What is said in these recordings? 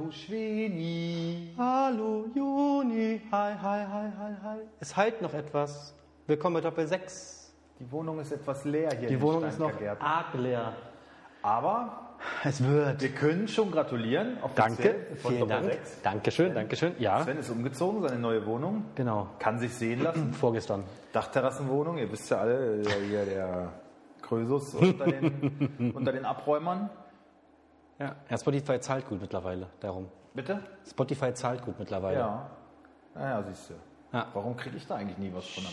Schweni. Hallo Juni, hi. Es heilt noch etwas. Willkommen bei Doppel 6. Die Wohnung ist etwas leer hier. Die Wohnung ist noch arg leer. Aber es wird. Wir können schon gratulieren. Danke, vielen Dank. Dankeschön. Ja. Sven ist umgezogen, seine neue Wohnung. Genau. Kann sich sehen lassen. Vorgestern. Dachterrassenwohnung, ihr wisst ja alle, hier der Krösus unter den Abräumern. Ja, Spotify zahlt gut mittlerweile, darum. Bitte? Spotify zahlt gut mittlerweile. Ja. Naja, siehst du. Ja. Warum kriege ich da eigentlich nie was von ab?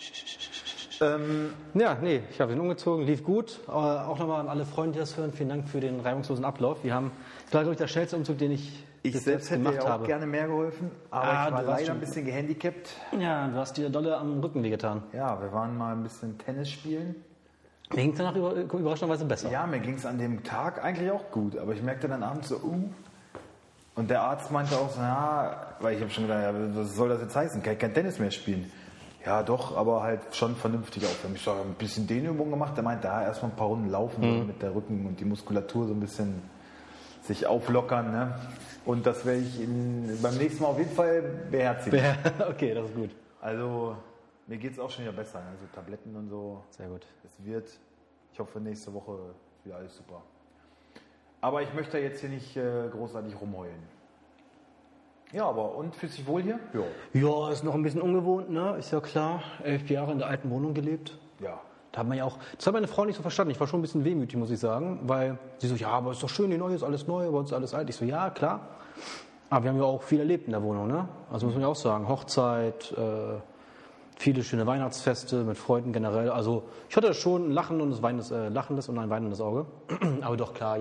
Ich habe ihn umgezogen, lief gut. Auch nochmal an alle Freunde, die das hören, vielen Dank für den reibungslosen Ablauf. Wir haben, glaube ich, der schnellste Umzug, den ich selbst hätte gemacht ja auch habe. gerne mehr geholfen, aber ich war leider ein bisschen gehandicapt. Ja, du hast dir dolle am Rücken wehgetan. Ja, wir waren mal ein bisschen Tennis spielen. Mir ging es danach überraschenderweise besser. Ja, mir ging es an dem Tag eigentlich auch gut, aber ich merkte dann abends so, Und der Arzt meinte auch so, weil ich habe schon gedacht, ja, was soll das jetzt heißen? Kann ich kein Tennis mehr spielen? Ja, doch, aber halt schon vernünftig auch. Ich habe ein bisschen Dehnübungen gemacht. Der meinte, erstmal ein paar Runden laufen, damit der Rücken und die Muskulatur so ein bisschen sich auflockern. Ne? Und das werde ich beim nächsten Mal auf jeden Fall beherzigen. Okay, das ist gut. Also, mir geht es auch schon wieder besser. Ne? So Tabletten und so. Sehr gut. Ich hoffe, nächste Woche ist wieder alles super. Aber ich möchte jetzt hier nicht großartig rumheulen. Ja, und fühlt sich wohl hier? Ja, ist noch ein bisschen ungewohnt, ne? Ist ja klar. 11 Jahre in der alten Wohnung gelebt. Ja. Da hat man ja auch, das hat meine Frau nicht so verstanden. Ich war schon ein bisschen wehmütig, muss ich sagen, weil sie so, ja, aber ist doch schön, die neue ist alles neu, bei uns ist alles alt. Ich so, ja, klar. Aber wir haben ja auch viel erlebt in der Wohnung, ne? Also muss man ja auch sagen, Hochzeit, viele schöne Weihnachtsfeste mit Freunden generell. Also ich hatte schon ein lachendes und ein weinendes Auge. Aber doch klar,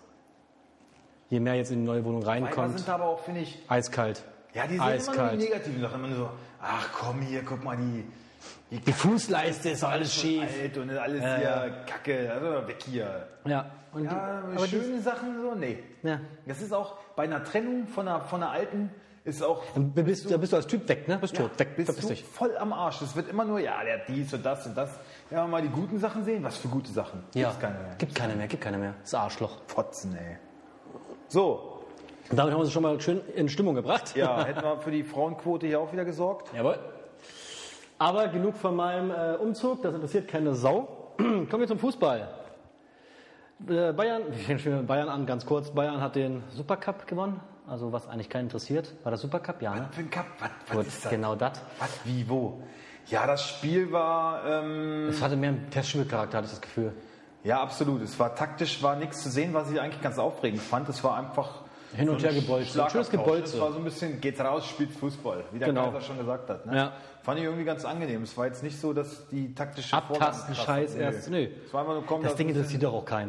je mehr jetzt in die neue Wohnung reinkommt. Weiber sind aber auch, finde ich, eiskalt. Ja, die sind immer nur die negativen Sachen. Immer so, ach komm hier, guck mal, die Fußleiste ist alles schief. Alt und alles hier Kacke, also weg hier. Ja. Aber schöne Sachen so, nee. Ja. Das ist auch bei einer Trennung von einer alten, ist auch... Da bist du als Typ weg, ne? Bist tot, weg, bist du voll am Arsch. Es wird immer nur, der hat dies und das und das. Ja, mal die guten Sachen sehen. Was für gute Sachen? Ja, gibt keine mehr. Das Arschloch. Fotzen, ey. So. Und damit haben wir uns schon mal schön in Stimmung gebracht. Ja, hätten wir für die Frauenquote hier auch wieder gesorgt. Jawohl. Aber genug von meinem Umzug, das interessiert keine Sau. Kommen wir zum Fußball. Bayern, ich fange schon mit Bayern an, ganz kurz. Bayern hat den Supercup gewonnen, also was eigentlich keinen interessiert. War das Supercup? Ja, ne? Was für ein Cup? Was ist das? Genau das. Was, wie, wo? Ja, das Spiel war... Es hatte mehr einen Testspielcharakter, hatte ich das Gefühl. Ja, absolut. Es war taktisch, war nichts zu sehen, was ich eigentlich ganz aufregend fand. Es war einfach... Hin und her gebolzt. Schönes Gebolze. Es war so ein bisschen, geht raus, spielt Fußball, wie der Kaiser schon gesagt hat. Ne? Ja. Fand ich irgendwie ganz angenehm. Es war jetzt nicht so, dass die taktische Abtasten, Scheiß erst. Nö. Es war einfach nur, komm, das Ding interessiert doch auch keinen.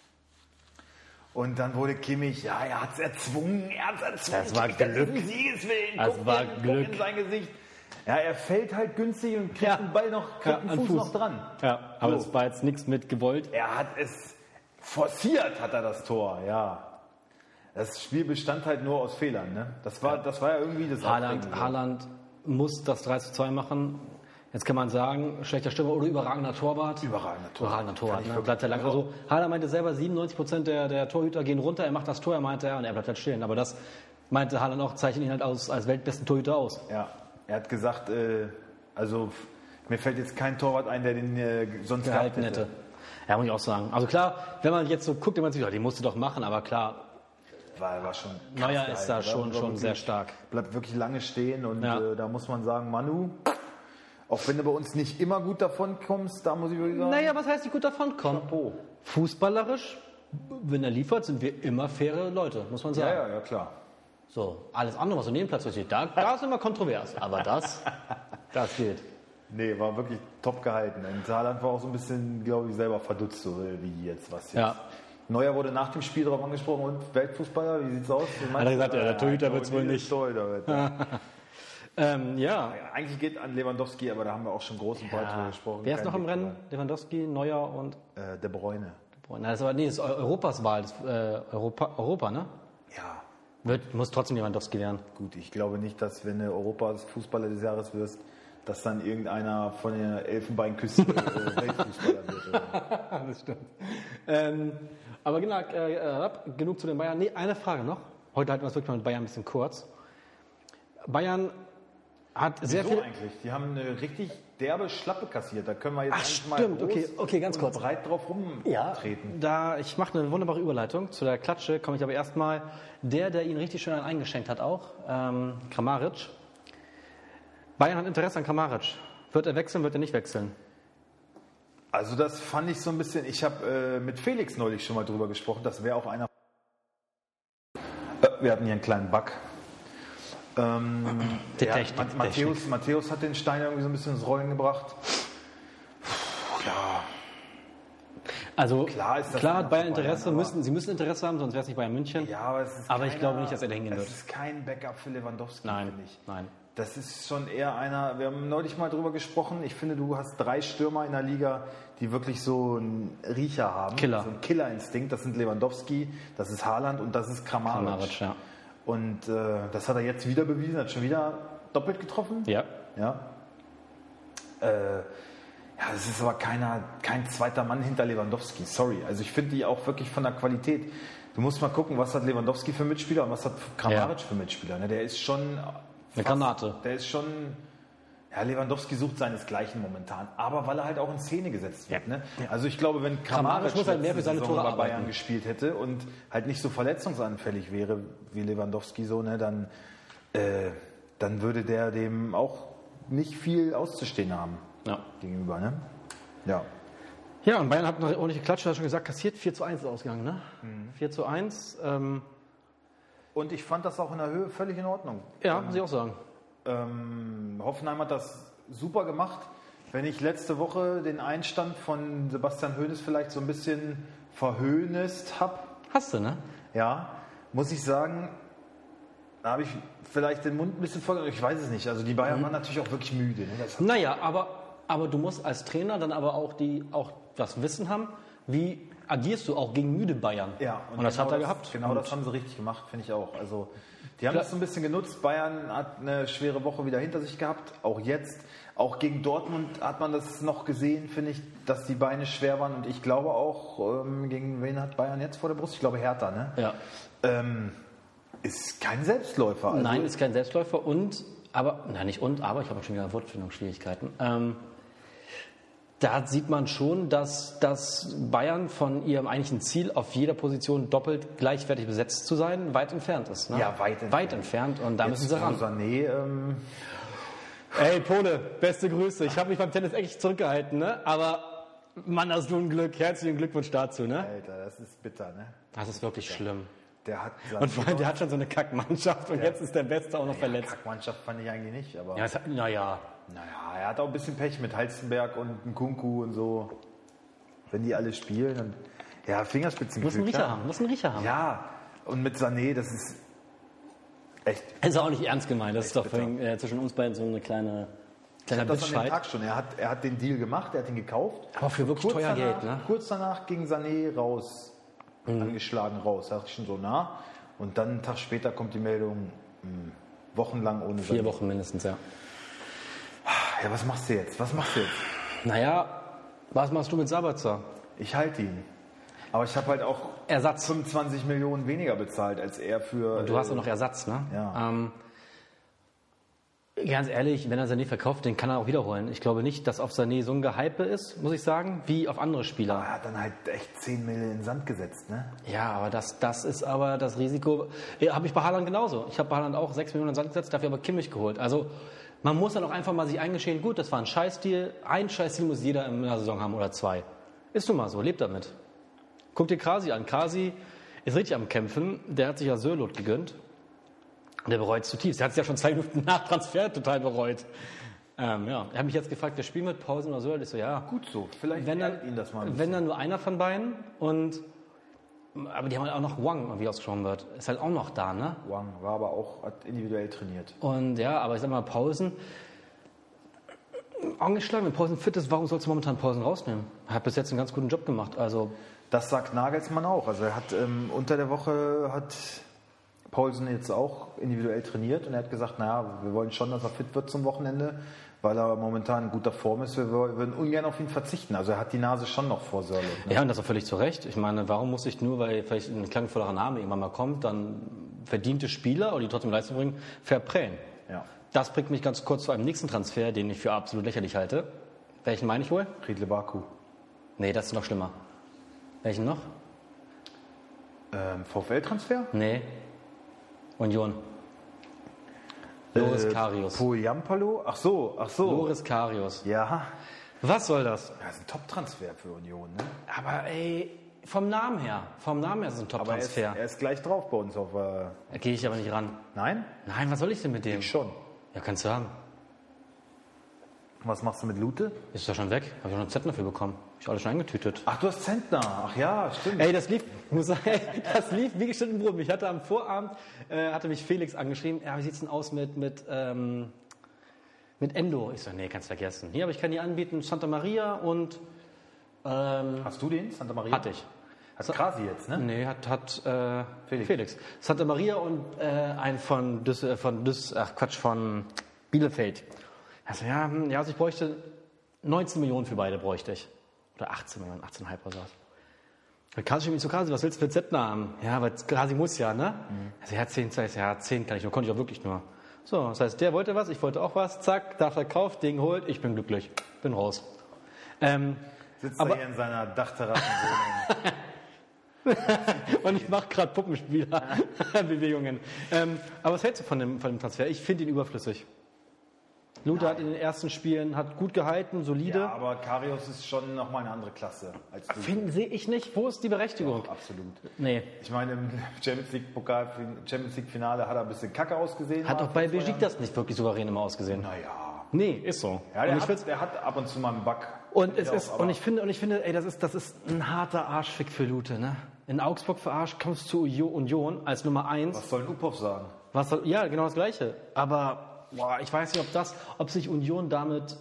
Und dann wurde Kimmich, er hat es erzwungen. Das war Glück. Siegeswillen. Das war Glück. In sein Gesicht. Ja, er fällt halt günstig und kriegt den Ball kriegt den Fuß noch dran. Ja, aber das war jetzt nichts mit gewollt. Er hat es forciert, hat er das Tor, ja. Das Spiel bestand halt nur aus Fehlern, ne? Das war ja irgendwie das Haaland muss das 3:2 machen. Jetzt kann man sagen, schlechter Stürmer oder überragender Torwart. Überragender Torwart, ne? Bleibt er lang. Also Haaland meinte selber, 97% der Torhüter gehen runter, er macht das Tor, und er bleibt halt stehen. Aber das meinte Haaland auch, zeichnet ihn halt als weltbesten Torhüter aus. Ja, er hat gesagt, also mir fällt jetzt kein Torwart ein, der den sonst gehalten hätte. Ja, muss ich auch sagen. Also klar, wenn man jetzt so guckt, den musst du doch machen, aber klar. War schon Neuer ist da schon wirklich, sehr stark. Bleibt wirklich lange stehen und da muss man sagen, Manu, auch wenn du bei uns nicht immer gut davon kommst, da muss ich wirklich sagen. Naja, was heißt nicht gut davon kommen? Fußballerisch, wenn er liefert, sind wir immer faire Leute, muss man sagen. Ja, klar. So, alles andere, was so neben Platz steht, da ist immer kontrovers. Aber das geht. Nee, war wirklich top gehalten. Und Haaland war auch so ein bisschen, glaube ich, selber verdutzt, so wie jetzt, was jetzt. Ja. Neuer wurde nach dem Spiel darauf angesprochen, und Weltfußballer, wie sieht's aus? Hat er gesagt, der Torhüter wird es wohl nicht. Eigentlich geht an Lewandowski, aber da haben wir auch schon groß und breit drüber gesprochen. Wer ist noch im Rennen? Lewandowski, Neuer und? De Bruyne. Das ist Europas Wahl, das Europa, ne? Ja. Muss trotzdem Lewandowski werden. Gut, ich glaube nicht, dass wenn du Europas Fußballer des Jahres wirst, dass dann irgendeiner von der Elfenbeinküste Weltfußballer wird. Das stimmt. Aber genau, genug zu den Bayern. Nee, eine Frage noch. Heute halten wir es wirklich mal mit Bayern ein bisschen kurz. Bayern hat sehr viel... eigentlich? Die haben eine richtig derbe Schlappe kassiert. Da können wir jetzt stimmt, okay, ganz kurz. Breit drauf rumtreten. Ich mache eine wunderbare Überleitung. Zu der Klatsche komme ich aber erstmal. Der ihn richtig schön eingeschenkt hat auch, Kramaric. Bayern hat Interesse an Kramaric. Wird er wechseln, wird er nicht wechseln? Also das fand ich so ein bisschen, ich habe mit Felix neulich schon mal drüber gesprochen, das wäre auch einer... wir hatten hier einen kleinen Bug. Matthäus hat den Stein irgendwie so ein bisschen ins Rollen gebracht. Ja. Also klar hat Bayern Interesse, sie müssen Interesse haben, sonst wäre es nicht Bayern München. Ja, aber ich glaube nicht, dass er da hingehen wird. Das ist kein Backup für Lewandowski, finde ich. Nein. Das ist schon eher einer, wir haben neulich mal drüber gesprochen, ich finde, du hast 3 Stürmer in der Liga, die wirklich so einen Riecher haben. Killer. So einen Killerinstinkt. Das sind Lewandowski, das ist Haaland und das ist Kramaric. Ja. Und das hat er jetzt wieder bewiesen, hat schon wieder doppelt getroffen. Ja. Das ist aber kein zweiter Mann hinter Lewandowski, sorry. Also ich finde die auch wirklich von der Qualität. Du musst mal gucken, was hat Lewandowski für Mitspieler und was hat Kramaric für Mitspieler. Ne? Der ist schon... Eine Granate. Der ist schon... Ja, Lewandowski sucht seinesgleichen momentan, aber weil er halt auch in Szene gesetzt wird. Ne? Also ich glaube, wenn Kramaric muss halt mehr für seine Tore bei arbeiten. Bayern gespielt hätte und halt nicht so verletzungsanfällig wäre wie Lewandowski so, ne, dann würde der dem auch nicht viel auszustehen haben gegenüber. Ne? Ja. Ja, und Bayern hat eine ordentliche Klatsche, hast du schon gesagt, kassiert 4:1 ist ausgegangen. Ne? 4:1. Und ich fand das auch in der Höhe völlig in Ordnung. Ja, muss ich auch sagen. Hoffenheim hat das super gemacht. Wenn ich letzte Woche den Einstand von Sebastian Hoeneß vielleicht so ein bisschen verhöhnest habe. Hast du, ne? Ja, muss ich sagen, da habe ich vielleicht den Mund ein bisschen voll. Ich weiß es nicht. Also die Bayern waren natürlich auch wirklich müde. Ne? Aber du musst als Trainer dann aber auch das Wissen haben, wie agierst du auch gegen müde Bayern. Ja, und das hat er gehabt. Genau, das haben sie richtig gemacht, finde ich auch. Also die haben das so ein bisschen genutzt. Bayern hat eine schwere Woche wieder hinter sich gehabt. Auch jetzt, auch gegen Dortmund hat man das noch gesehen, finde ich, dass die Beine schwer waren. Und ich glaube auch, gegen wen hat Bayern jetzt vor der Brust? Ich glaube Hertha, ne? Ja. Ist kein Selbstläufer. Also Nein, ist kein Selbstläufer. Aber ich habe schon wieder Wortfindungsschwierigkeiten. Da sieht man schon, dass Bayern von ihrem eigentlichen Ziel, auf jeder Position doppelt gleichwertig besetzt zu sein, weit entfernt ist. Ne? Ja, weit entfernt. Und da müssen sie ran. Sané, Ey, Pole, beste Grüße. Ich habe mich beim Tennis echt zurückgehalten, ne? Aber Mann, hast du ein Glück. Herzlichen Glückwunsch dazu, ne? Alter, das ist bitter, ne? Das ist wirklich schlimm. Und vor allem, der hat schon so eine Kackmannschaft und jetzt ist der Beste auch noch verletzt. Kackmannschaft fand ich eigentlich nicht, aber... Ja, Naja, er hat auch ein bisschen Pech mit Halstenberg und Nkunku und so. Wenn die alle spielen, dann... Ja, Fingerspitzengefühl. Muss einen Riecher haben. Ja, und mit Sané, das ist echt... Ist auch nicht ernst gemeint. Das ist doch zwischen uns beiden so eine kleiner das an dem Tag schon. Er hat den Deal gemacht, er hat ihn gekauft. Aber für wirklich teuer Geld, ne? Kurz danach ging Sané angeschlagen raus. Da dachte ich schon so, Und dann einen Tag später kommt die Meldung, wochenlang ohne Sané. 4 Wochen mindestens, ja. Ja, was machst du jetzt? Naja, was machst du mit Sabitzer? Ich halte ihn. Aber ich habe halt auch Ersatz. 25 Millionen weniger bezahlt als er für... Und du hast auch noch Ersatz, ne? Ja. Ganz ehrlich, wenn er Sané verkauft, den kann er auch wiederholen. Ich glaube nicht, dass auf Sané so ein Gehype ist, muss ich sagen, wie auf andere Spieler. Aber er hat dann halt echt 10 Millionen in den Sand gesetzt, ne? Ja, aber das ist aber das Risiko. Habe ich bei Haaland genauso. Ich habe bei Haaland auch 6 Millionen in den Sand gesetzt, dafür aber Kimmich geholt. Also man muss dann auch einfach mal sich eingestehen, gut, das war ein Scheißdeal. Ein Scheißdeal muss jeder in einer Saison haben oder 2. Ist nun mal so, lebt damit. Guck dir Kasi an. Kasi ist richtig am Kämpfen. Der hat sich ja Sörloth gegönnt. Der bereut es zutiefst. Der hat es ja schon 2 Minuten nach Transfer total bereut. Er hat mich jetzt gefragt, wer spielt mit Pausen oder Sörloth? Ich so, ja. Gut so, vielleicht ärgert ihn das mal ein bisschen. Wenn dann nur einer von beiden aber die haben halt auch noch Wang, wie ausgesprochen wird. Ist halt auch noch da, ne? Wang war aber auch, hat individuell trainiert. Und ja, aber ich sag mal, Pausen, angeschlagen, wenn Pausen fit ist, warum sollst du momentan Pausen rausnehmen? Er hat bis jetzt einen ganz guten Job gemacht, also... Das sagt Nagelsmann auch. Also er hat unter der Woche Paulsen jetzt auch individuell trainiert und er hat gesagt, wir wollen schon, dass er fit wird zum Wochenende, weil er momentan in guter Form ist. Wir würden ungern auf ihn verzichten. Also er hat die Nase schon noch vor Sörloth. Ne? Ja, und das auch völlig zu Recht. Ich meine, warum muss ich nur, weil vielleicht ein klangvollerer Name irgendwann mal kommt, dann verdiente Spieler, oder die trotzdem Leistung bringen, verprellen. Ja. Das bringt mich ganz kurz zu einem nächsten Transfer, den ich für absolut lächerlich halte. Welchen meine ich wohl? Riedle Baku. Nee, das ist noch schlimmer. Welchen noch? VfL-Transfer? Nee. Union. Loris Karius. Poyampalo? Ach so. Loris Karius. Ja. Was soll das? Das ist ein Top-Transfer für Union, ne? Aber ey, vom Namen her ist es ein Aber Top-Transfer. er ist gleich drauf bei uns auf. Da gehe ich aber nicht ran. Nein? Nein, was soll ich denn mit dem? Ich schon. Ja, kannst du haben. Was machst du mit Lute? Ist doch schon weg. Habe ich noch einen Zettel dafür bekommen. Ich alles schon eingetütet. Ach, du hast Zentner. Ach ja, stimmt. Ey, das lief wie geschnitten Brot. Ich hatte am Vorabend, hatte mich Felix angeschrieben, ja, wie sieht's denn aus mit Endo? Ich so, nee, kannst vergessen. Hier, aber ich kann dir anbieten, Santa Maria und... Hast du den, Santa Maria? Hatte ich. Hat Krasi jetzt, ne? Nee, hat Felix. Santa Maria und ein von Bielefeld. Also also ich bräuchte 19 Millionen für beide bräuchte ich. Oder 18 Millionen, 18,5 oder sowas. Krasi mich so Krasi, was willst du für Zettner haben? Ja, weil Krasi muss ja, ne? Also ja, 10 kann ich nur, konnte ich auch wirklich nur. So, das heißt, der wollte was, ich wollte auch was, zack, da verkauft, Ding holt, ich bin glücklich, bin raus. Sitzt er hier in seiner Dachterrassenwohnung. Und ich mache gerade Puppenspieler-Bewegungen. Aber was hältst du von dem Transfer? Ich finde ihn überflüssig. Lute hat in den ersten Spielen gut gehalten, solide. Ja, aber Karius ist schon nochmal eine andere Klasse als du. Sehe ich nicht. Wo ist die Berechtigung? Doch, absolut. Nee. Ich meine, im Champions League Finale hat er ein bisschen kacke ausgesehen. Hat auch bei Besiktas nicht wirklich souverän immer ausgesehen. Naja. Nee, ist so. Ja, der hat ab und zu mal einen Bug. Und ich finde, ey, das ist ein harter Arschfick für Lute, ne? In Augsburg verarscht, kommst du zu Union als Nummer 1. Was soll ein Uphoff sagen? Ja, genau das Gleiche. Aber ich weiß nicht, ob sich Union damit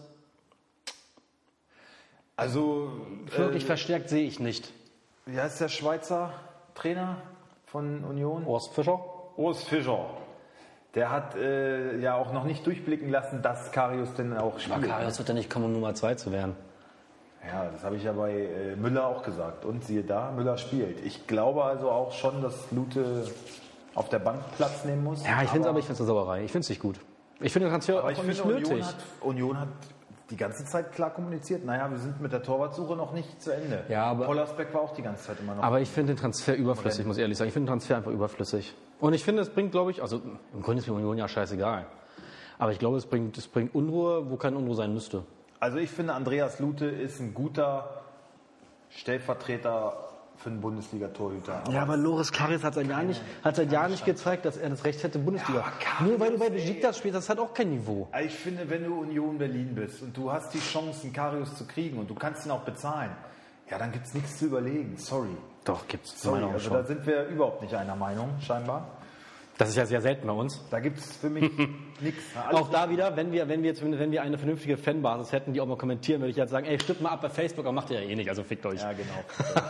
wirklich verstärkt, sehe ich nicht. Wie heißt der Schweizer Trainer von Union? Urs Fischer. Der hat ja auch noch nicht durchblicken lassen, dass Karius denn auch spielt. Aber Karius wird ja nicht kommen, um Nummer 2 zu werden. Ja, das habe ich ja bei Müller auch gesagt. Und siehe da, Müller spielt. Ich glaube also auch schon, dass Lute auf der Bank Platz nehmen muss. Ja, ich finde es eine Sauerei. Ich finde es nicht gut. Ich finde den Transfer auch nicht nötig. Union hat die ganze Zeit klar kommuniziert. Naja, wir sind mit der Torwartsuche noch nicht zu Ende. Ja, aber Pollersbeck war auch die ganze Zeit immer noch. Aber ich finde den Transfer überflüssig, muss ich ehrlich sagen. Ich finde den Transfer einfach überflüssig. Und ich finde, es bringt, glaube ich, also im Grunde ist mir Union ja scheißegal. Aber ich glaube, es bringt Unruhe, wo keine Unruhe sein müsste. Also ich finde, Andreas Lute ist ein guter Stellvertreter für einen Bundesliga-Torhüter. Ja, aber Loris Karius hat seit Jahren nicht gezeigt, dass er das Recht hätte, Bundesliga. Ja, nur weil du bei Besiktas spielst, das hat auch kein Niveau. Also ich finde, wenn du Union Berlin bist und du hast die Chance, einen Karius zu kriegen und du kannst ihn auch bezahlen, ja, dann gibt es nichts zu überlegen. Sorry. Doch, gibt's. Sorry, also da sind wir überhaupt nicht einer Meinung, scheinbar. Das ist ja sehr selten bei uns. Da gibt es für mich nichts. Auch da wieder, wenn wir eine vernünftige Fanbasis hätten, die auch mal kommentieren, würde ich jetzt sagen, ey, stimmt mal ab bei Facebook, aber macht ihr ja eh nicht, also fickt euch. Ja, genau.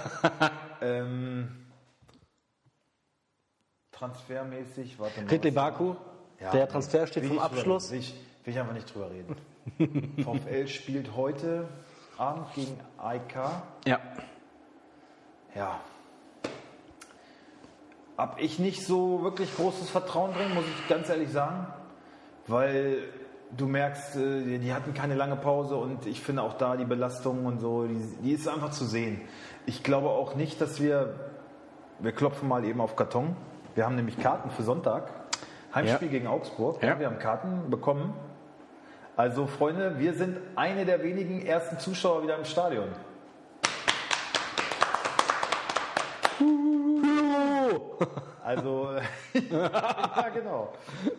Transfermäßig, warte mal. Riedle Baku, ja, der Transfer steht vom Abschluss. Will ich einfach nicht drüber reden. VfL spielt heute Abend gegen AEK. Ja. Ja. Hab ich nicht so wirklich großes Vertrauen drin, muss ich ganz ehrlich sagen. Weil du merkst, die hatten keine lange Pause und ich finde auch da die Belastung und so, die ist einfach zu sehen. Ich glaube auch nicht, dass wir klopfen mal eben auf Karton. Wir haben nämlich Karten für Sonntag. Heimspiel gegen Augsburg. Ja. Wir haben Karten bekommen. Also Freunde, wir sind eine der wenigen ersten Zuschauer wieder im Stadion. Also, ja genau.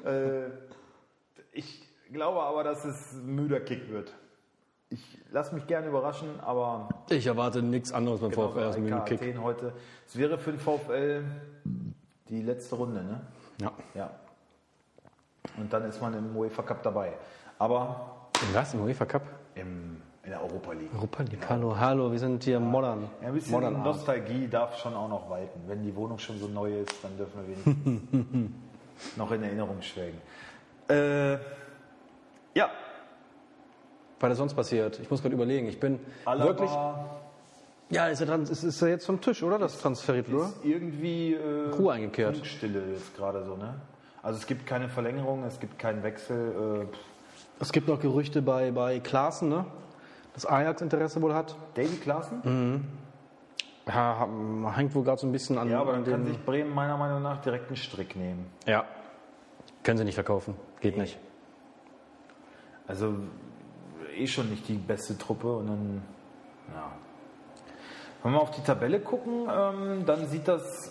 Ich glaube aber, dass es ein müder Kick wird. Ich lasse mich gerne überraschen, aber... Ich erwarte nichts anderes beim VfL als einen müden Kick. Athen heute. Es wäre für den VfL die letzte Runde, ne? Ja. Und dann ist man im UEFA Cup dabei. Aber... Im UEFA Cup? In der Europa League. Europa League, hallo, wir sind hier modern. Ja, ein bisschen Nostalgie darf schon auch noch walten. Wenn die Wohnung schon so neu ist, dann dürfen wir wenigstens noch in Erinnerung schwelgen. Ja. Was ist sonst passiert? Ich muss gerade überlegen. Ich bin Alaba, wirklich... Ja, ist ja jetzt vom Tisch, oder? Das Transferit, oder? Ist irgendwie Ruhe eingekehrt. Funkstille jetzt gerade so, ne? Also es gibt keine Verlängerung, es gibt keinen Wechsel. Es gibt noch Gerüchte bei Klaassen, ne? Dass Ajax Interesse wohl hat. Davy Klaassen? Ja, hängt wohl gerade so ein bisschen an. Ja, aber dann an kann sich Bremen meiner Meinung nach direkt einen Strick nehmen. Ja. Können sie nicht verkaufen. Geht nicht. Also schon nicht die beste Truppe und dann, ja. Wenn wir auf die Tabelle gucken, dann sieht das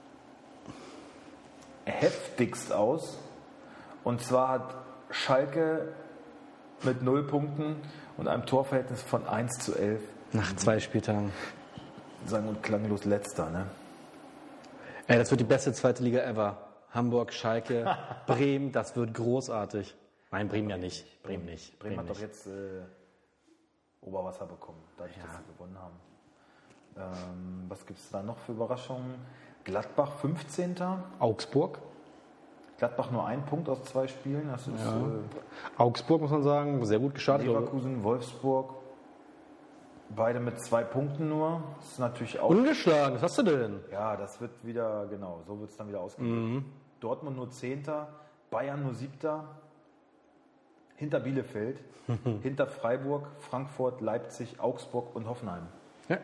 heftigst aus. Und zwar hat Schalke mit 0 Punkten und einem Torverhältnis von 1:11 Nach 2 Spieltagen. sang- und klanglos letzter, ne? Ey, das wird die beste zweite Liga ever. Hamburg, Schalke, Bremen, das wird großartig. Nein, Bremen ja nicht. Bremen nicht. Bremen hat nicht. doch jetzt Oberwasser bekommen, dadurch, dass sie gewonnen haben. Was gibt es da noch für Überraschungen? Gladbach 15. Augsburg. Gladbach nur 1 Punkt aus 2 Spielen. Das ist Augsburg, muss man sagen, sehr gut gestartet. Leverkusen, Wolfsburg. Beide mit 2 Punkten nur. Das ist natürlich auch. Ungeschlagen, was hast du denn? Ja, das wird wieder, genau, so wird es dann wieder ausgehen. Dortmund nur 10. Bayern nur 7. Hinter Bielefeld, hinter Freiburg, Frankfurt, Leipzig, Augsburg und Hoffenheim. Ja.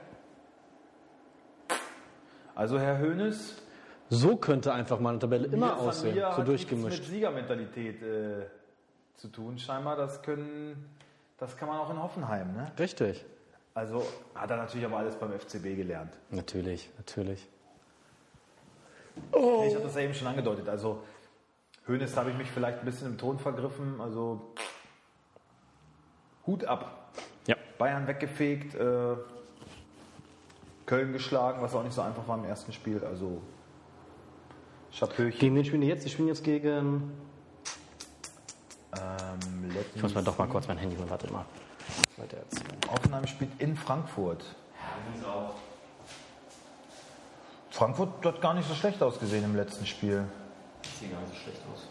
Also Herr Hoeneß, So könnte einfach mal eine Tabelle immer Familie aussehen, so hat nichts durchgemischt. mit Siegermentalität zu tun, scheinbar. Das kann man auch in Hoffenheim, ne? Richtig. Also hat er natürlich aber alles beim FCB gelernt. Natürlich. Ich habe das ja eben schon angedeutet. Also Hoeneß habe ich mich vielleicht ein bisschen im Ton vergriffen. Also Hut ab. Ja. Bayern weggefegt, Köln geschlagen, was auch nicht so einfach war im ersten Spiel. Also Chapeauchen. Gegen wen spielen die jetzt? Die spielen jetzt gegen... Ich muss mal doch mal kurz mein Handy holen, warte mal. Weiter erzählen. Hoffenheim spielt in Frankfurt. Frankfurt hat gar nicht so schlecht ausgesehen im letzten Spiel. Sieht gar nicht so schlecht aus.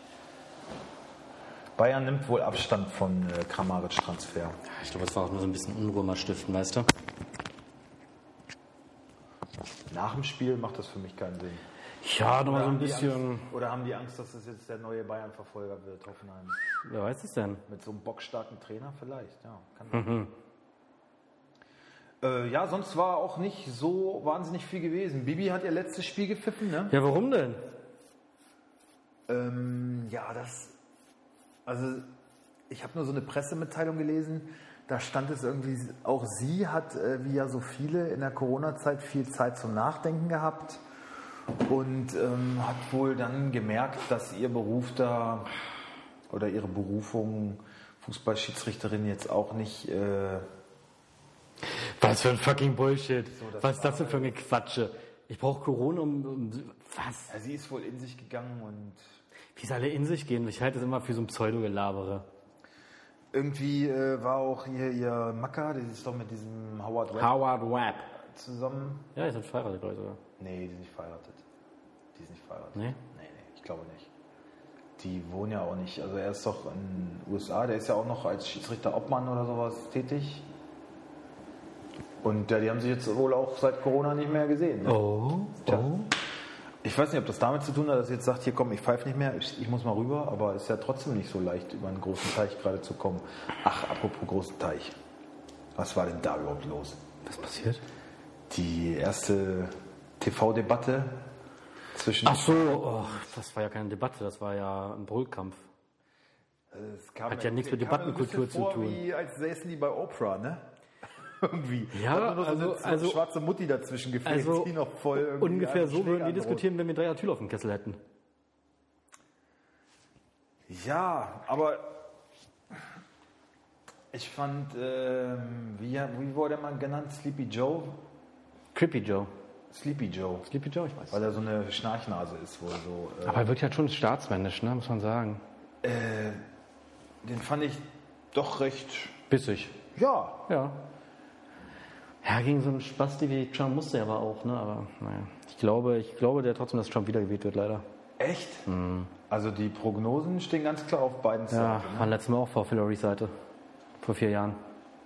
Bayern nimmt wohl Abstand von Kramaric-Transfer. Ich glaube, das war auch nur so ein bisschen Unruhe mal stiften, weißt du? Nach dem Spiel macht das für mich keinen Sinn. Ja, nochmal so ein haben die bisschen... Angst, oder haben die Angst, dass das jetzt der neue Bayern-Verfolger wird, Hoffenheim? Wer weiß es denn? Mit so einem bockstarken Trainer vielleicht, ja. Kann ja, sonst war auch nicht so wahnsinnig viel gewesen. Bibi hat ihr letztes Spiel gepfiffen, ne? Ja, warum denn? Also ich habe nur so eine Pressemitteilung gelesen, da stand es irgendwie, auch sie hat, wie ja so viele in der Corona-Zeit, viel Zeit zum Nachdenken gehabt und hat wohl dann gemerkt, dass ihr Beruf da oder ihre Berufung Fußballschiedsrichterin jetzt auch nicht... Was für ein fucking Bullshit. Was ist das denn für eine Quatsche? Ich brauche Corona was? Ja, sie ist wohl in sich gegangen und... Wie soll er in sich gehen? Ich halte das immer für so ein Pseudo-Gelabere. Irgendwie war auch ihr Macker, die ist doch mit diesem Howard Webb zusammen. Ja, ihr seid verheiratet, glaube ich sogar. Nee, die ist nicht verheiratet. Nee? Nee, ich glaube nicht. Die wohnen ja auch nicht. Also er ist doch in den USA, der ist ja auch noch als Schiedsrichter Obmann oder sowas tätig. Und die haben sich jetzt wohl auch seit Corona nicht mehr gesehen. Ne? Oh. Ich weiß nicht, ob das damit zu tun hat, dass sie jetzt sagt, hier komm, ich pfeife nicht mehr, ich muss mal rüber, aber es ist ja trotzdem nicht so leicht, über einen großen Teich gerade zu kommen. Ach, apropos großen Teich. Was war denn da überhaupt los? Was passiert? Die erste TV-Debatte zwischen... Ach so, das war ja keine Debatte, das war ja ein Brüllkampf. Hat ja nichts mit Debattenkultur zu tun. Wie als säßen die bei Oprah, ne? Irgendwie. Ja, Hat nur so eine schwarze Mutti dazwischen gefehlt, die noch voll irgendwie ungefähr so würden wir androht. diskutieren, wenn wir 3 Atyl auf dem Kessel hätten. Ja, aber ich fand, wie wurde er mal genannt? Sleepy Joe? Creepy Joe. Sleepy Joe. Sleepy Joe, ich weiß. Weil er so eine Schnarchnase ist wohl so. Aber er wirkt halt schon staatsmännisch, ne, muss man sagen. Den fand ich doch recht... Bissig. Ja. Ja. Ja, gegen so einen Spasti wie Trump musste er aber auch, ne? Aber naja. Ich glaube der trotzdem, dass Trump wiedergewählt wird, leider. Echt? Also die Prognosen stehen ganz klar auf beiden Ja, Seiten. waren letztes Mal auch vor Hillarys Seite. Vor 4 Jahren.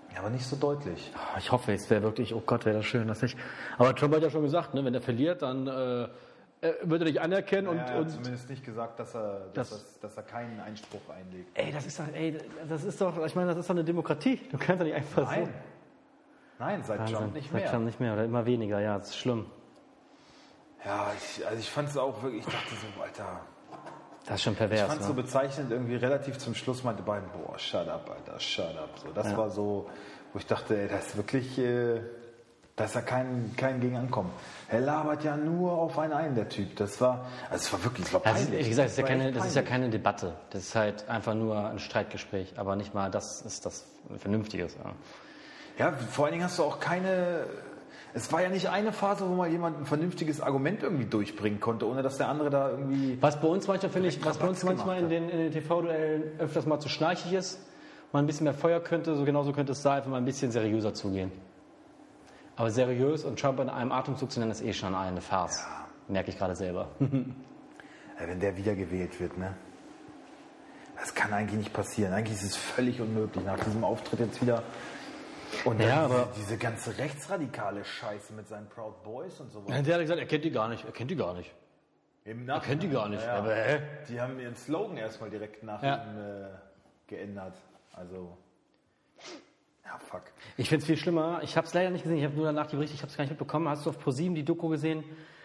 Ja, aber nicht so deutlich. Ich hoffe, es wäre wirklich, oh Gott, wäre das schön, das nicht. Aber Trump hat ja schon gesagt, ne, wenn er verliert, dann würde er dich anerkennen Er hat und zumindest nicht gesagt, dass er keinen Einspruch einlegt. das ist doch eine Demokratie. Du kannst doch nicht einfach so. Nein, seit Trump nicht mehr. Seit Trump nicht mehr oder immer weniger, ja, das ist schlimm. Ja, ich fand es auch wirklich, ich dachte so, Alter. Das ist schon pervers. Ich fand es so bezeichnend, irgendwie relativ zum Schluss meinte beiden, boah, shut up, Alter, shut up. So, das war so, wo ich dachte, ey, das ist wirklich, da ist ja kein gegen Ankommen. Er labert ja nur auf einen ein, der Typ. Es war peinlich. Wie gesagt, das ist ja keine Debatte. Das ist halt einfach nur ein Streitgespräch. Aber nicht mal das ist das Vernünftiges. Ja, vor allen Dingen hast du auch es war ja nicht eine Phase, wo mal jemand ein vernünftiges Argument irgendwie durchbringen konnte, ohne dass der andere da irgendwie... Was bei uns manchmal in den TV-Duellen öfters mal zu schnarchig ist, mal ein bisschen mehr Feuer könnte, so genauso könnte es da einfach mal ein bisschen seriöser zugehen. Aber seriös und Trump in einem Atemzug zu nennen, ist schon eine Farce. Ja. Merke ich gerade selber. Ja, wenn der wiedergewählt wird, ne? Das kann eigentlich nicht passieren. Eigentlich ist es völlig unmöglich, nach diesem Auftritt jetzt wieder... Und ja, aber diese ganze rechtsradikale Scheiße mit seinen Proud Boys und so weiter. Der hat gesagt, er kennt die gar nicht. Er kennt die gar nicht. Ja. Aber, die haben ihren Slogan erstmal direkt nach ihm geändert. Also, ja, fuck. Ich finde es viel schlimmer. Ich habe es leider nicht gesehen. Ich habe nur danach die Berichte, ich habe es gar nicht mitbekommen. Hast du auf ProSieben die Doku gesehen?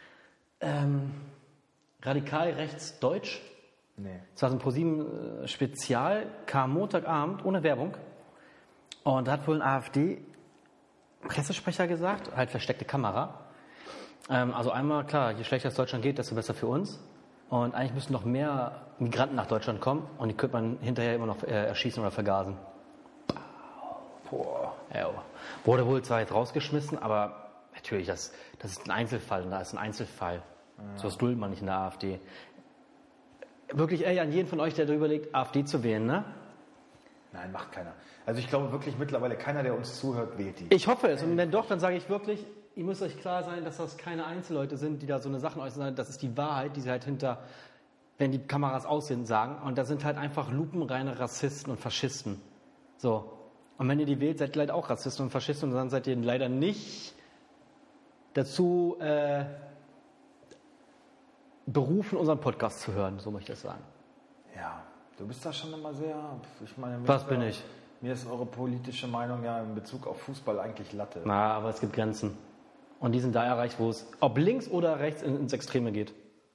Radikal rechts Deutsch? Nee. Das war so ein ProSieben Spezial, kam Montagabend, ohne Werbung. Und da hat wohl ein AfD-Pressesprecher gesagt, halt versteckte Kamera. Also einmal, klar, je schlechter es Deutschland geht, desto besser für uns. Und eigentlich müssen noch mehr Migranten nach Deutschland kommen und die könnte man hinterher immer noch erschießen oder vergasen. Boah. Ja, wurde wohl zwar jetzt rausgeschmissen, aber natürlich, das ist ein Einzelfall und da ist ein Einzelfall. Ja. So was duldet man nicht in der AfD. Wirklich, an jeden von euch, der darüber überlegt, AfD zu wählen, ne? Nein, macht keiner. Also ich glaube wirklich mittlerweile, keiner, der uns zuhört, wählt die. Ich hoffe es. Und wenn doch, dann sage ich wirklich, ihr müsst euch klar sein, dass das keine Einzelleute sind, die da so eine Sachen äußern. Das ist die Wahrheit, die sie halt hinter, wenn die Kameras aus sind, sagen. Und da sind halt einfach lupenreine Rassisten und Faschisten. So. Und wenn ihr die wählt, seid ihr leider auch Rassisten und Faschisten und dann seid ihr leider nicht dazu berufen, unseren Podcast zu hören, so möchte ich das sagen. Ja, du bist da schon immer sehr, ich meine... Was bin ich? Mir ist eure politische Meinung ja in Bezug auf Fußball eigentlich Latte. Na, aber es gibt Grenzen. Und die sind da erreicht, wo es, ob links oder rechts, ins Extreme geht.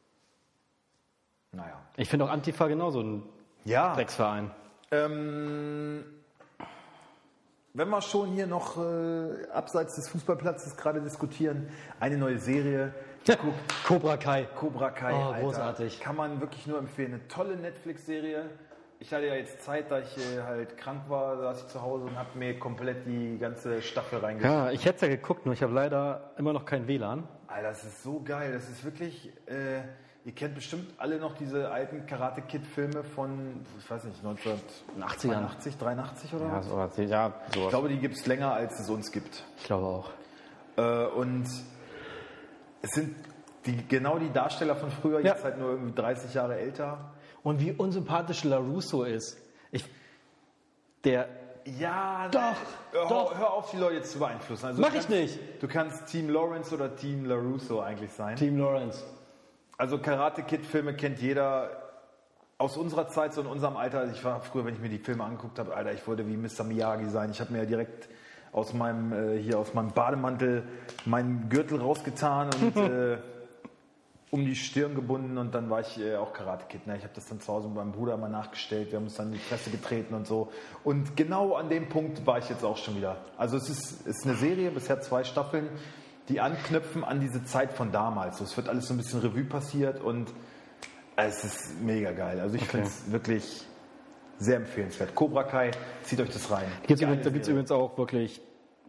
Naja. Ich finde auch Antifa genauso ein Drecksverein. Wenn wir schon hier noch abseits des Fußballplatzes gerade diskutieren, eine neue Serie. Cobra Kai. Cobra Kai, oh, Alter. Großartig. Kann man wirklich nur empfehlen. Eine tolle Netflix-Serie. Ich hatte ja jetzt Zeit, da ich halt krank war, saß ich zu Hause und habe mir komplett die ganze Staffel reingeschaut. Ja, ich hätte ja geguckt, nur ich habe leider immer noch kein WLAN. Alter, das ist so geil. Das ist wirklich... ihr kennt bestimmt alle noch diese alten Karate-Kid-Filme von, ich weiß nicht, 1980, 83 oder was? Sowas. Ich glaube, die gibt es länger, als es uns gibt. Ich glaube auch. Und es sind genau die Darsteller von früher, jetzt halt nur irgendwie 30 Jahre älter. Und wie unsympathisch LaRusso ist. Doch. Hör auf, die Leute jetzt zu beeinflussen. Also Mach ich nicht. Du kannst Team Lawrence oder Team LaRusso eigentlich sein. Team Lawrence. Also Karate-Kid-Filme kennt jeder aus unserer Zeit, so in unserem Alter. Also ich war früher, wenn ich mir die Filme angeguckt habe, Alter, ich wollte wie Mr. Miyagi sein. Ich habe mir ja direkt aus meinem Bademantel meinen Gürtel rausgetan und um die Stirn gebunden und dann war ich auch Karate-Kid. Ne? Ich habe das dann zu Hause mit meinem Bruder mal nachgestellt. Wir haben uns dann in die Fresse getreten und so. Und genau an dem Punkt war ich jetzt auch schon wieder. Also es ist eine Serie, bisher 2 Staffeln, die anknüpfen an diese Zeit von damals. So, es wird alles so ein bisschen Revue passiert und es ist mega geil. Also ich finde es wirklich sehr empfehlenswert. Cobra Kai, zieht euch das rein. Da gibt es übrigens auch wirklich